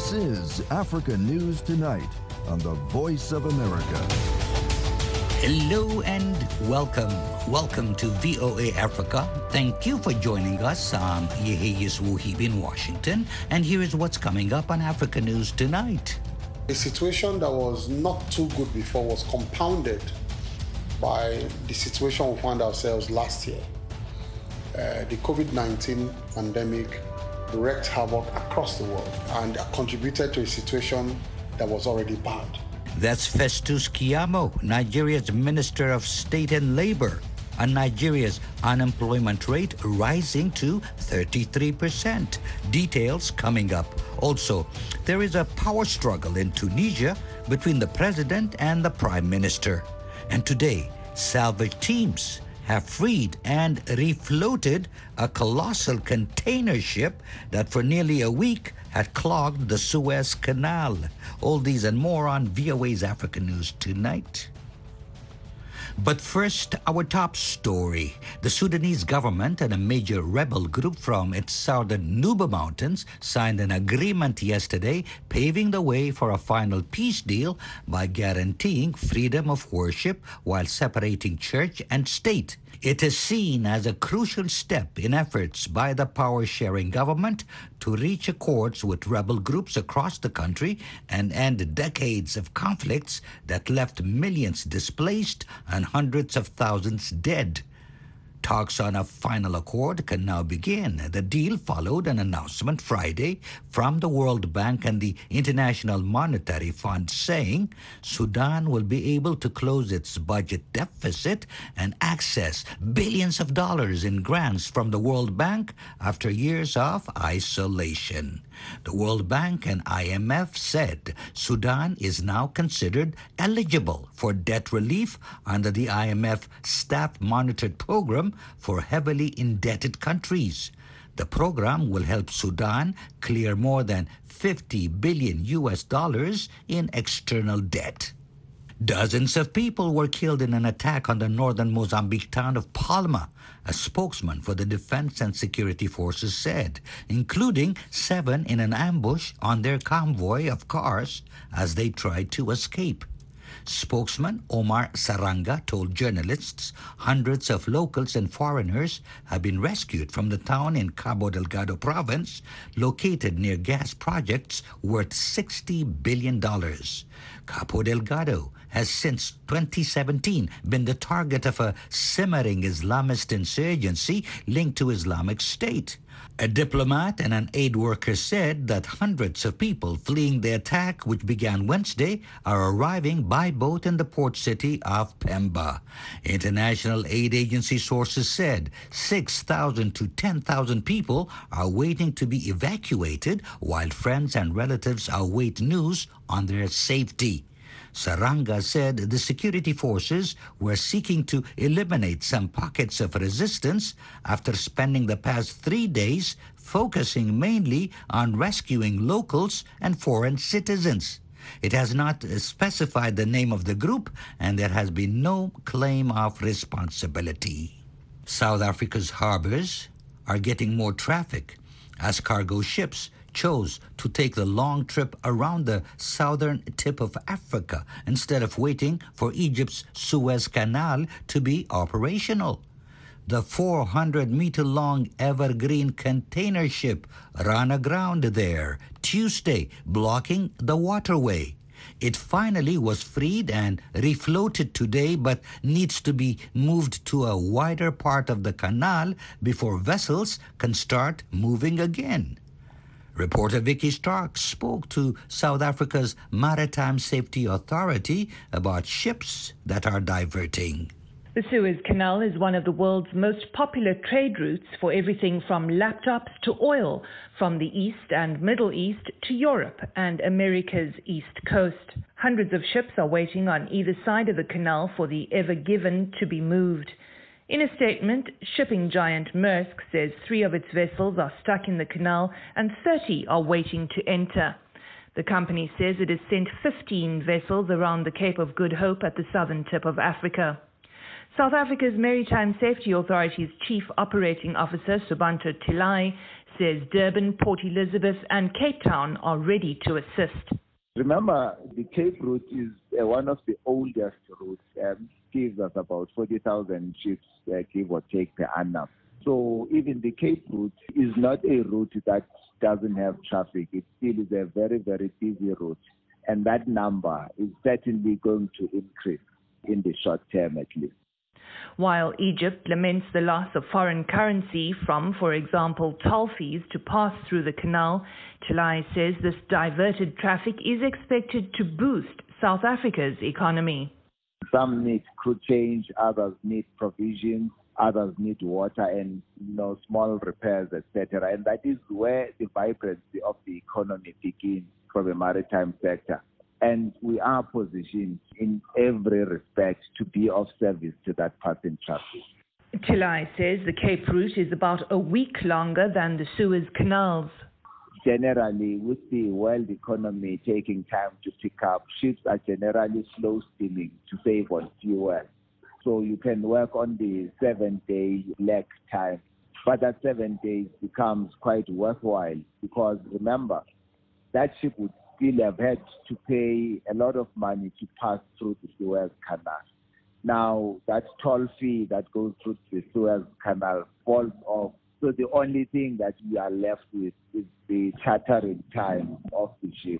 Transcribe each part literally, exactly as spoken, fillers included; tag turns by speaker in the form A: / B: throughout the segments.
A: This is Africa News Tonight on the Voice of America.
B: Hello and welcome. Welcome to V O A Africa. Thank you for joining us. I'm Yeheyes Wuhib in Washington, and here is what's coming up on Africa News Tonight.
C: A situation that was not too good before was compounded by the situation we found ourselves last year. Uh, the COVID nineteen pandemic wreaked havoc across the world and contributed to a situation that was already bad.
B: That's Festus Keyamo, Nigeria's Minister of State and Labor, and Nigeria's unemployment rate rising to thirty-three percent. Details coming up. Also, there is a power struggle in Tunisia between the president and the prime minister. And today, salvage teams have freed and refloated a colossal container ship that for nearly a week had clogged the Suez Canal. All these and more on V O A's Africa News Tonight. But first, our top story. The Sudanese government and a major rebel group from its southern Nuba Mountains signed an agreement yesterday, paving the way for a final peace deal by guaranteeing freedom of worship while separating church and state. It is seen as a crucial step in efforts by the power-sharing government to reach accords with rebel groups across the country and end decades of conflicts that left millions displaced and hundreds of thousands dead. Talks on a final accord can now begin. The deal followed an announcement Friday from the World Bank and the International Monetary Fund saying Sudan will be able to close its budget deficit and access billions of dollars in grants from the World Bank after years of isolation. The World Bank and I M F said Sudan is now considered eligible for debt relief under the I M F staff-monitored program for heavily indebted countries. The program will help Sudan clear more than fifty billion U S dollars in external debt. Dozens of people were killed in an attack on the northern Mozambique town of Palma, a spokesman for the Defense and Security Forces said, including seven in an ambush on their convoy of cars as they tried to escape. Spokesman Omar Saranga told journalists hundreds of locals and foreigners have been rescued from the town in Cabo Delgado province, located near gas projects worth sixty billion dollars. Cabo Delgado has since twenty seventeen been the target of a simmering Islamist insurgency linked to Islamic State. A diplomat and an aid worker said that hundreds of people fleeing the attack, which began Wednesday, are arriving by boat in the port city of Pemba. International aid agency sources said six thousand to ten thousand people are waiting to be evacuated while friends and relatives await news on their safety. Saranga said the security forces were seeking to eliminate some pockets of resistance after spending the past three days focusing mainly on rescuing locals and foreign citizens. It has not specified the name of the group, and there has been no claim of responsibility. South Africa's harbors are getting more traffic as cargo ships chose to take the long trip around the southern tip of Africa instead of waiting for Egypt's Suez Canal to be operational. The four hundred meter long Evergreen container ship ran aground there Tuesday, blocking the waterway. It finally was freed and refloated today, but needs to be moved to a wider part of the canal before vessels can start moving again. Reporter Vicky Stark spoke to South Africa's Maritime Safety Authority about ships that are diverting.
D: The Suez Canal is one of the world's most popular trade routes for everything from laptops to oil, from the East and Middle East to Europe and America's East Coast. Hundreds of ships are waiting on either side of the canal for the Ever Given to be moved. In a statement, shipping giant Maersk says three of its vessels are stuck in the canal and thirty are waiting to enter. The company says it has sent fifteen vessels around the Cape of Good Hope at the southern tip of Africa. South Africa's Maritime Safety Authority's Chief Operating Officer, Subanto Tilai, says Durban, Port Elizabeth and Cape Town are ready to assist.
E: Remember, the Cape route is uh, one of the oldest routes. Um, gives us about forty thousand ships, uh, give or take, per annum. So even the Cape route is not a route that doesn't have traffic. It still is a very, very busy route. And that number is certainly going to increase in the short term at least.
D: While Egypt laments the loss of foreign currency from, for example, toll fees to pass through the canal, Tilai says this diverted traffic is expected to boost South Africa's economy.
E: Some need crew change, others need provisions, others need water and you know, small repairs, et cetera. And that is where the vibrancy of the economy begins from the maritime sector. And we are positioned in every respect to be of service to that passing traffic.
D: Tilai says the Cape route is about a week longer than the Suez canals.
E: Generally, with the world economy taking time to pick up, ships are generally slow steaming to save on fuel. So you can work on the seven-day lag time. But that seven days becomes quite worthwhile because, remember, that ship would still have had to pay a lot of money to pass through the Suez Canal. Now, that toll fee that goes through the Suez Canal falls off. So the only thing that we are left with is the chartering time of the ship.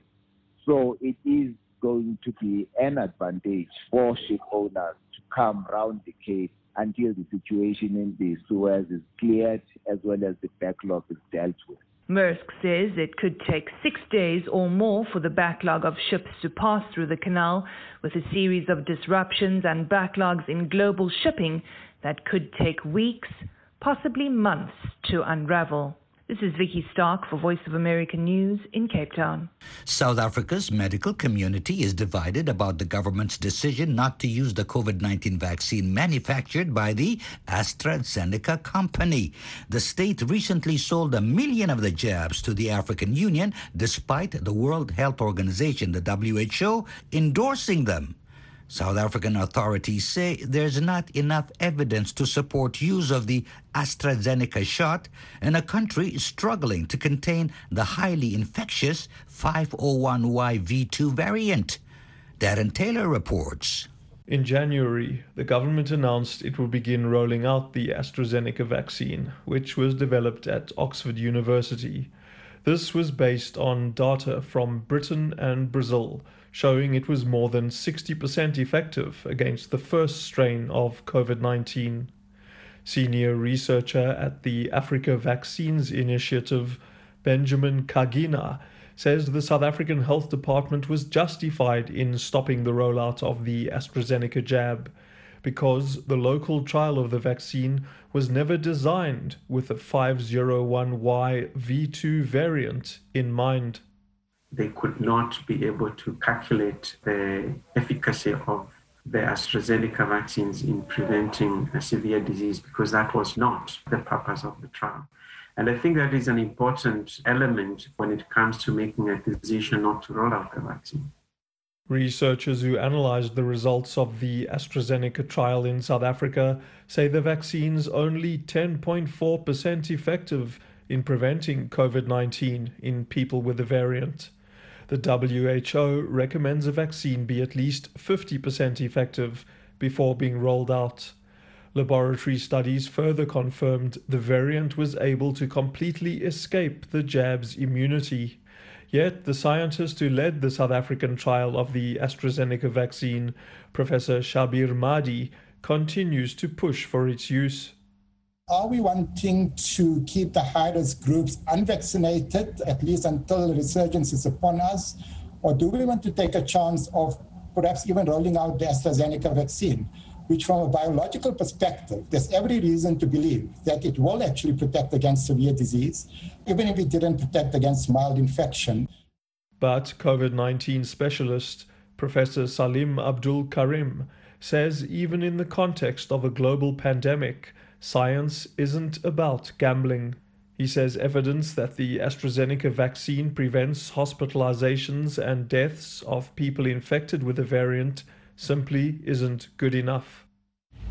E: So it is going to be an advantage for ship owners to come round the Cape until the situation in the Suez is cleared as well as the backlog is dealt with.
D: Maersk says it could take six days or more for the backlog of ships to pass through the canal, with a series of disruptions and backlogs in global shipping that could take weeks, possibly months, to unravel. This is Vicky Stark for Voice of America News in Cape Town.
B: South Africa's medical community is divided about the government's decision not to use the COVID nineteen vaccine manufactured by the AstraZeneca company. The state recently sold a million of the jabs to the African Union, despite the World Health Organization, the W H O, endorsing them. South African authorities say there's not enough evidence to support use of the AstraZeneca shot in a country struggling to contain the highly infectious five oh one Y V two variant. Darren Taylor reports.
F: In January, the government announced it will begin rolling out the AstraZeneca vaccine, which was developed at Oxford University. This was based on data from Britain and Brazil, showing it was more than sixty percent effective against the first strain of COVID nineteen. Senior researcher at the Africa Vaccines Initiative, Benjamin Kagina, says the South African Health Department was justified in stopping the rollout of the AstraZeneca jab because the local trial of the vaccine was never designed with the five oh one Y V two variant in mind.
G: They could not be able to calculate the efficacy of the AstraZeneca vaccines in preventing a severe disease because that was not the purpose of the trial. And I think that is an important element when it comes to making a decision not to roll out the vaccine.
F: Researchers who analyzed the results of the AstraZeneca trial in South Africa say the vaccine's only ten point four percent effective in preventing COVID nineteen in people with the variant. The W H O recommends a vaccine be at least fifty percent effective before being rolled out. Laboratory studies further confirmed the variant was able to completely escape the jab's immunity. Yet the scientist who led the South African trial of the AstraZeneca vaccine, Professor Shabir Mahdi, continues to push for its use.
H: Are we wanting to keep the high-risk groups unvaccinated, at least until the resurgence is upon us? Or do we want to take a chance of perhaps even rolling out the AstraZeneca vaccine, which from a biological perspective, there's every reason to believe that it will actually protect against severe disease, even if it didn't protect against mild infection.
F: But COVID nineteen specialist Professor Salim Abdul Karim says even in the context of a global pandemic, science isn't about gambling. He says evidence that the AstraZeneca vaccine prevents hospitalizations and deaths of people infected with the variant simply isn't good enough.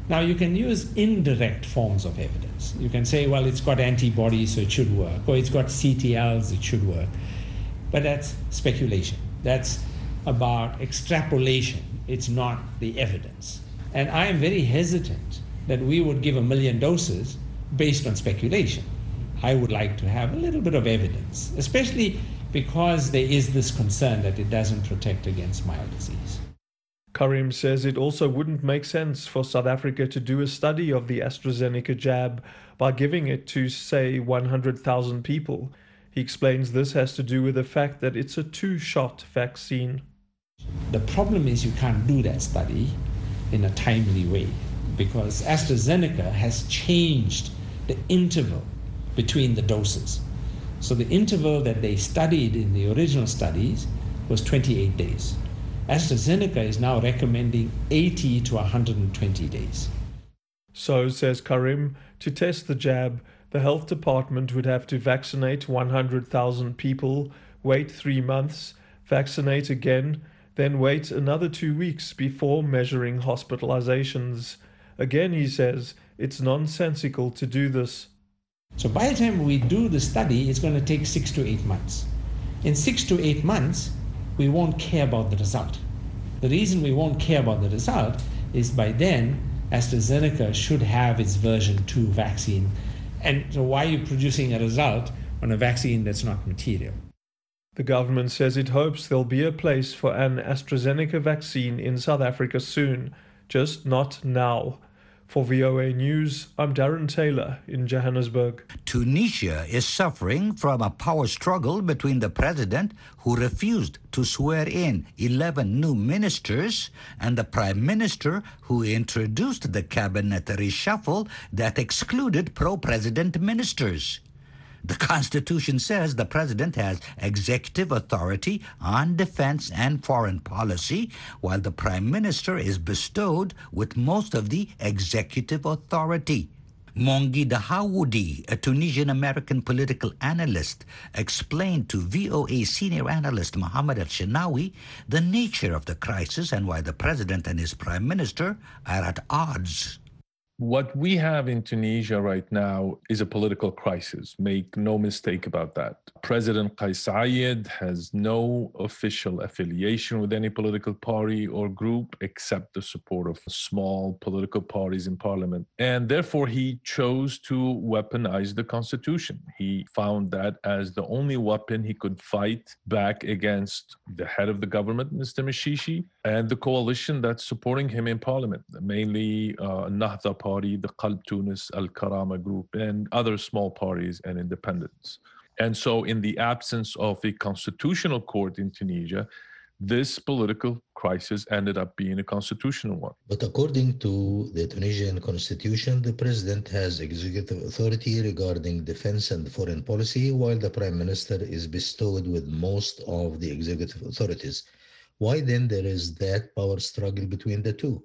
I: Now, you can use indirect forms of evidence. You can say, well, it's got antibodies, so it should work, or it's got C T Ls, it should work. But that's speculation. That's about extrapolation. It's not the evidence. And I am very hesitant that we would give a million doses based on speculation. I would like to have a little bit of evidence, especially because there is this concern that it doesn't protect against mild disease.
F: Karim says it also wouldn't make sense for South Africa to do a study of the AstraZeneca jab by giving it to, say, one hundred thousand people. He explains this has to do with the fact that it's a two-shot vaccine.
I: The problem is you can't do that study in a timely way because AstraZeneca has changed the interval between the doses. So the interval that they studied in the original studies was twenty-eight days. AstraZeneca is now recommending eighty to one hundred twenty days.
F: So, says Karim, to test the jab, the health department would have to vaccinate one hundred thousand people, wait three months, vaccinate again, then wait another two weeks before measuring hospitalizations. Again, he says, it's nonsensical to do this.
I: So by the time we do the study, it's going to take six to eight months. In six to eight months, we won't care about the result. The reason we won't care about the result is by then, AstraZeneca should have its version two vaccine. And so why are you producing a result on a vaccine that's not material?
F: The government says it hopes there'll be a place for an AstraZeneca vaccine in South Africa soon, just not now. For V O A News, I'm Darren Taylor in Johannesburg.
B: Tunisia is suffering from a power struggle between the president, who refused to swear in eleven new ministers, and the prime minister, who introduced the cabinet reshuffle that excluded pro-president ministers. The Constitution says the president has executive authority on defense and foreign policy, while the prime minister is bestowed with most of the executive authority. Mongi Dahawoudi, a Tunisian-American political analyst, explained to V O A senior analyst Mohammed Al-Shinawi the nature of the crisis and why the president and his prime minister are at odds.
J: What we have in Tunisia right now is a political crisis. Make no mistake about that. President Kais Saied has no official affiliation with any political party or group except the support of small political parties in parliament. And therefore, he chose to weaponize the constitution. He found that as the only weapon he could fight back against the head of the government, Mister Mishishi, and the coalition that's supporting him in parliament, mainly uh, Nahda Party, the Qalb Tunis, Al-Karama Group, and other small parties and independents. And so in the absence of a constitutional court in Tunisia, this political crisis ended up being a constitutional one.
K: But according to the Tunisian constitution, the president has executive authority regarding defense and foreign policy, while the prime minister is bestowed with most of the executive authorities. Why then there is that power struggle between the two?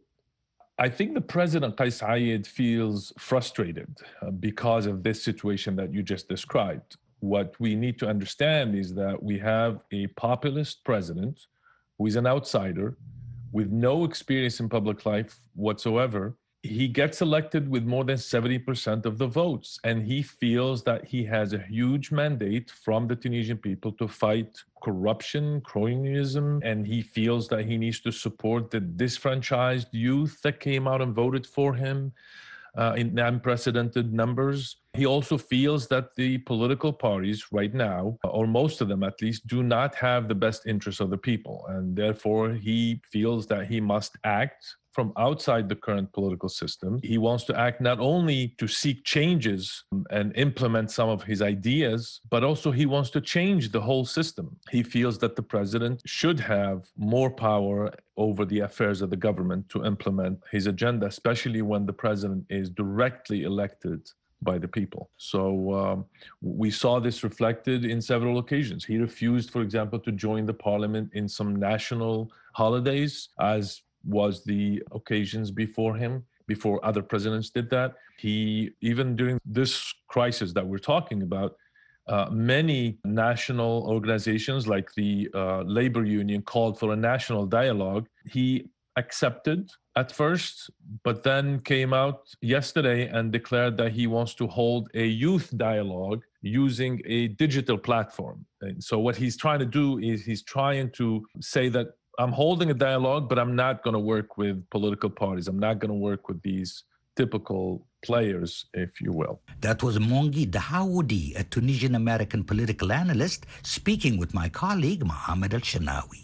J: I think the president, Kais Saied, feels frustrated uh, because of this situation that you just described. What we need to understand is that we have a populist president who is an outsider with no experience in public life whatsoever. He gets elected with more than seventy percent of the votes, and he feels that he has a huge mandate from the Tunisian people to fight corruption, cronyism, and he feels that he needs to support the disfranchised youth that came out and voted for him uh, in unprecedented numbers. He also feels that the political parties right now, or most of them at least, do not have the best interests of the people, and therefore he feels that he must act from outside the current political system. He wants to act not only to seek changes and implement some of his ideas, but also he wants to change the whole system. He feels that the president should have more power over the affairs of the government to implement his agenda, especially when the president is directly elected by the people. So um, we saw this reflected in several occasions. He refused, for example, to join the parliament in some national holidays, as was the occasions before him, before other presidents did that. He, even during this crisis that we're talking about, uh, many national organizations like the uh, labor union called for a national dialogue. He accepted at first, but then came out yesterday and declared that he wants to hold a youth dialogue using a digital platform. And so what he's trying to do is he's trying to say that I'm holding a dialogue, but I'm not going to work with political parties. I'm not going to work with these typical players, if you will.
B: That was Mongi Dahaoudi, a Tunisian-American political analyst, speaking with my colleague Mohammed Al-Shanawi.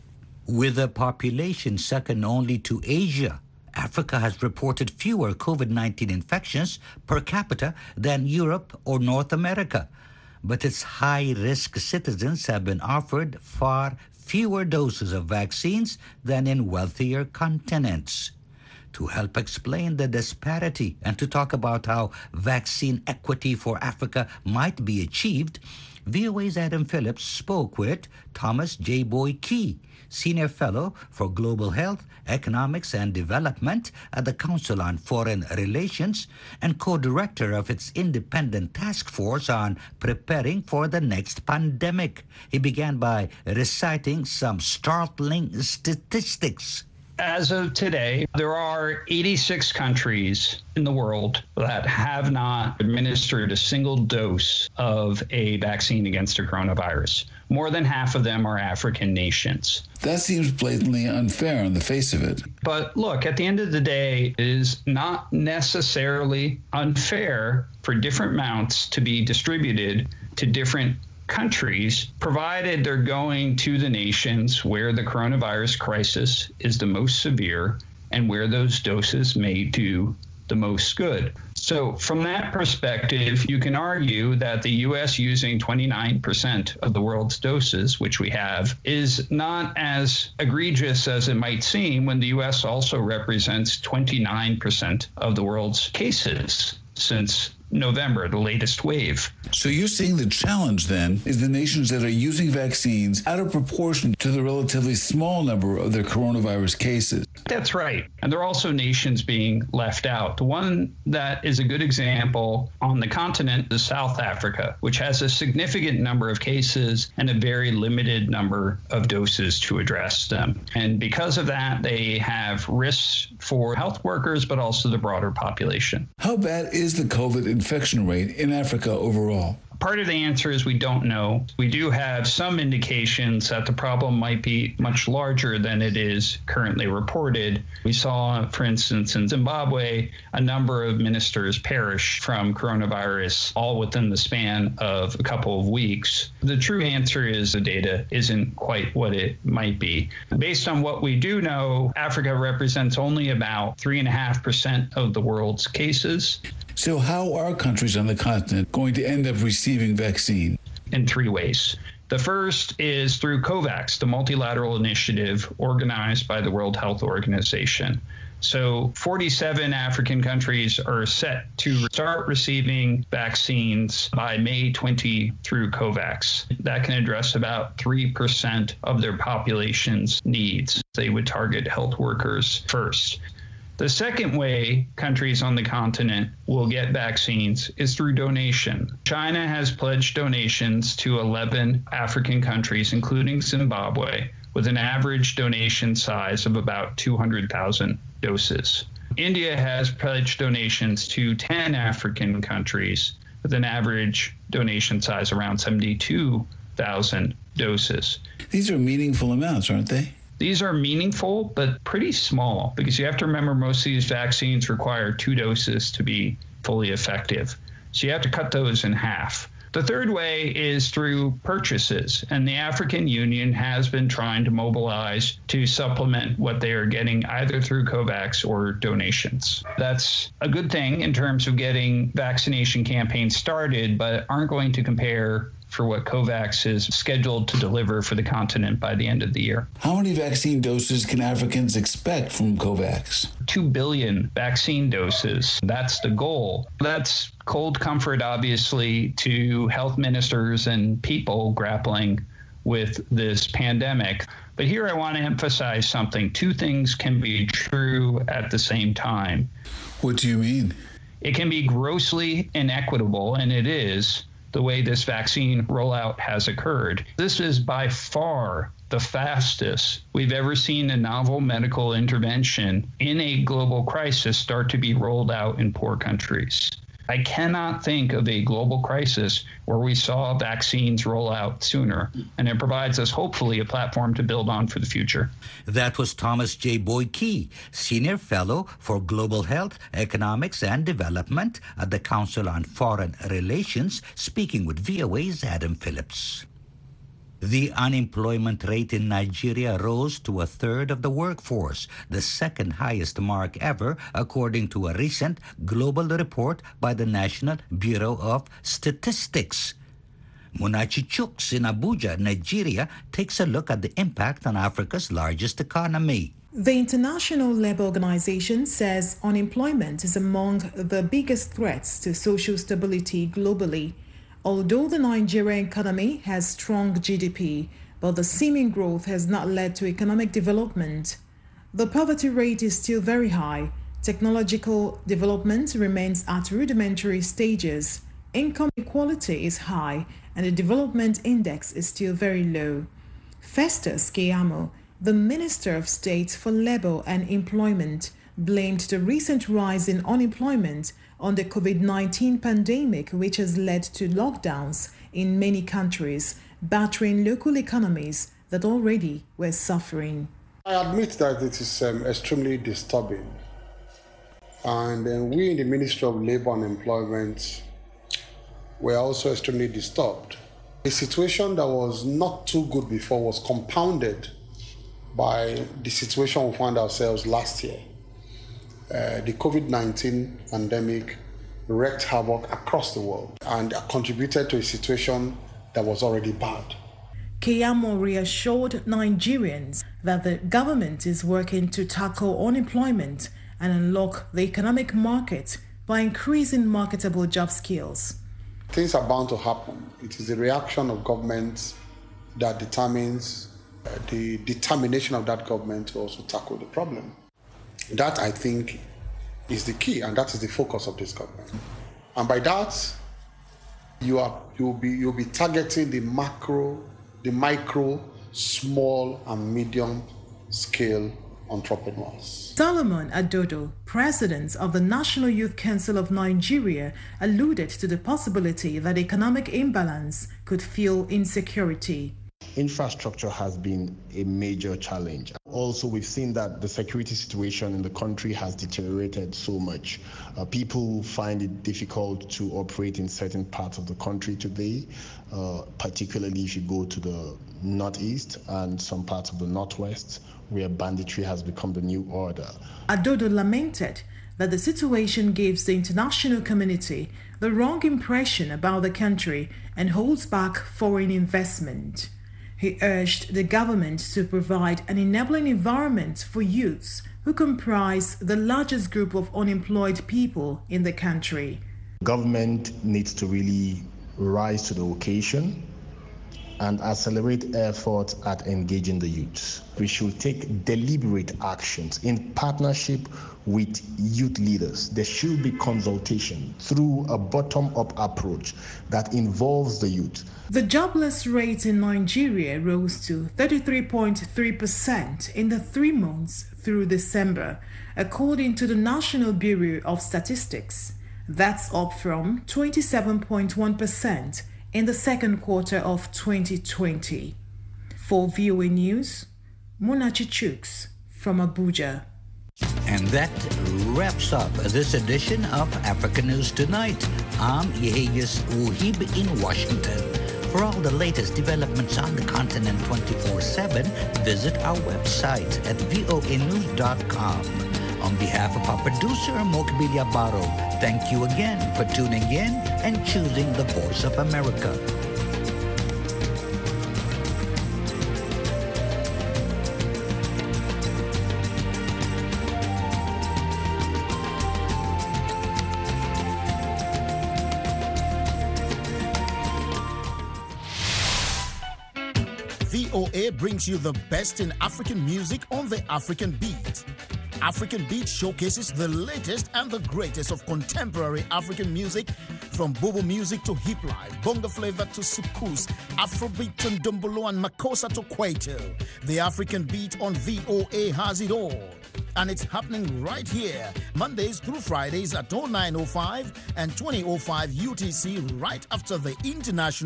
B: With a population second only to Asia, Africa has reported fewer COVID nineteen infections per capita than Europe or North America. But its high-risk citizens have been offered far fewer doses of vaccines than in wealthier continents. To help explain the disparity and to talk about how vaccine equity for Africa might be achieved, V O A's Adam Phillips spoke with Thomas J. Boy Key, Senior Fellow for Global Health, Economics and Development at the Council on Foreign Relations and co-director of its independent task force on preparing for the next pandemic. He began by reciting some startling statistics.
L: As of today, there are eighty-six countries in the world that have not administered a single dose of a vaccine against a coronavirus. More than half of them are African nations.
M: That seems blatantly unfair on the face of it.
L: But look, at the end of the day, it is not necessarily unfair for different amounts to be distributed to different countries, provided they're going to the nations where the coronavirus crisis is the most severe and where those doses may do the most good. So from that perspective, you can argue that the U S using twenty-nine percent of the world's doses, which we have, is not as egregious as it might seem when the U S also represents twenty-nine percent of the world's cases since November, the latest wave.
M: So you're saying the challenge then is the nations that are using vaccines out of proportion to the relatively small number of their coronavirus cases.
L: That's right. And there are also nations being left out. The one that is a good example on the continent is South Africa, which has a significant number of cases and a very limited number of doses to address them. And because of that, they have risks for health workers, but also the broader population.
M: How bad is the COVID infection rate in Africa overall?
L: Part of the answer is we don't know. We do have some indications that the problem might be much larger than it is currently reported. We saw, for instance, in Zimbabwe, a number of ministers perish from coronavirus all within the span of a couple of weeks. The true answer is the data isn't quite what it might be. Based on what we do know, Africa represents only about three point five percent of the world's cases.
M: So how are countries on the continent going to end up receiving vaccine?
L: In three ways. The first is through COVAX, the multilateral initiative organized by the World Health Organization. So forty-seven African countries are set to start receiving vaccines by May twentieth through COVAX. That can address about three percent of their population's needs. They would target health workers first. The second way countries on the continent will get vaccines is through donation. China has pledged donations to eleven African countries, including Zimbabwe, with an average donation size of about two hundred thousand doses. India has pledged donations to ten African countries with an average donation size around seventy-two thousand doses.
M: These are meaningful amounts, aren't they?
L: These are meaningful, but pretty small, because you have to remember most of these vaccines require two doses to be fully effective. So you have to cut those in half. The third way is through purchases, and the African Union has been trying to mobilize to supplement what they are getting either through COVAX or donations. That's a good thing in terms of getting vaccination campaigns started, but aren't going to compare for what COVAX is scheduled to deliver for the continent by the end of the year.
M: How many vaccine doses can Africans expect from COVAX?
L: Two billion vaccine doses. That's the goal. That's cold comfort, obviously, to health ministers and people grappling with this pandemic. But here I want to emphasize something. Two things can be true at the same time.
M: What do you mean?
L: It can be grossly inequitable, and it is, the way this vaccine rollout has occurred. This is by far the the fastest we've ever seen a novel medical intervention in a global crisis start to be rolled out in poor countries. I cannot think of a global crisis where we saw vaccines roll out sooner, and it provides us hopefully a platform to build on for the future.
B: That was Thomas J. Boyd Key, Senior Fellow for Global Health, Economics and Development at the Council on Foreign Relations, speaking with V O A's Adam Phillips. The unemployment rate in Nigeria rose to a third of the workforce, the second highest mark ever, according to a recent global report by the National Bureau of Statistics. Munachi Chuks in Abuja, Nigeria, takes a look at the impact on Africa's largest economy.
N: The International Labour Organization says unemployment is among the biggest threats to social stability globally. Although the Nigerian economy has strong G D P, but the seeming growth has not led to economic development. The poverty rate is still very high. Technological development remains at rudimentary stages. Income inequality is high, and the development index is still very low. Festus Keyamo, the Minister of State for Labour and Employment, blamed the recent rise in unemployment on the COVID nineteen pandemic, which has led to lockdowns in many countries, battering local economies that already were suffering.
C: I admit that it is um, extremely disturbing. And uh, we in the Ministry of Labour and Employment were also extremely disturbed. A situation that was not too good before was compounded by the situation we found ourselves last year. Uh, the COVID nineteen pandemic wreaked havoc across the world and contributed to a situation that was already bad.
N: Keyamo reassured Nigerians that the government is working to tackle unemployment and unlock the economic market by increasing marketable job skills.
C: Things are bound to happen. It is the reaction of governments that determines uh, the determination of that government to also tackle the problem. That, I think, is the key, and that is the focus of this government. And by that, you are you'll be you'll be targeting the macro, the micro, small, and medium scale entrepreneurs.
N: Solomon Adodo, president of the National Youth Council of Nigeria, alluded to the possibility that economic imbalance could fuel insecurity.
O: Infrastructure has been a major challenge. Also, we've seen that the security situation in the country has deteriorated so much. Uh, people find it difficult to operate in certain parts of the country today, uh, particularly if you go to the northeast and some parts of the northwest, where banditry has become the new order.
N: Adodo lamented that the situation gives the international community the wrong impression about the country and holds back foreign investment. He urged the government to provide an enabling environment for youths who comprise the largest group of unemployed people in the country.
O: Government needs to really rise to the occasion and accelerate efforts at engaging the youth. We should take deliberate actions in partnership with youth leaders. There should be consultation through a bottom-up approach that involves the youth.
N: The jobless rate in Nigeria rose to thirty-three point three percent in the three months through December, according to the National Bureau of Statistics. That's up from twenty-seven point one percent in the second quarter of twenty twenty. For V O A News, Munachi Chuks from Abuja.
B: And that wraps up this edition of Africa News Tonight. I'm Yeheyes Uhib in Washington. For all the latest developments on the continent twenty-four seven, visit our website at V O A news dot com. On behalf of our producer, Mokbilia Baro, thank you again for tuning in and choosing the Voice of America.
P: V O A brings you the best in African music on the African Beat. African Beat showcases the latest and the greatest of contemporary African music From Bobo music to hip life, bonga flavor to sukus, Afrobeat to Dumbolo and Makossa to Kwaito. The African Beat on V O A has it all. And it's happening right here, Mondays through Fridays at oh nine oh five and twenty oh five U T C, right after the international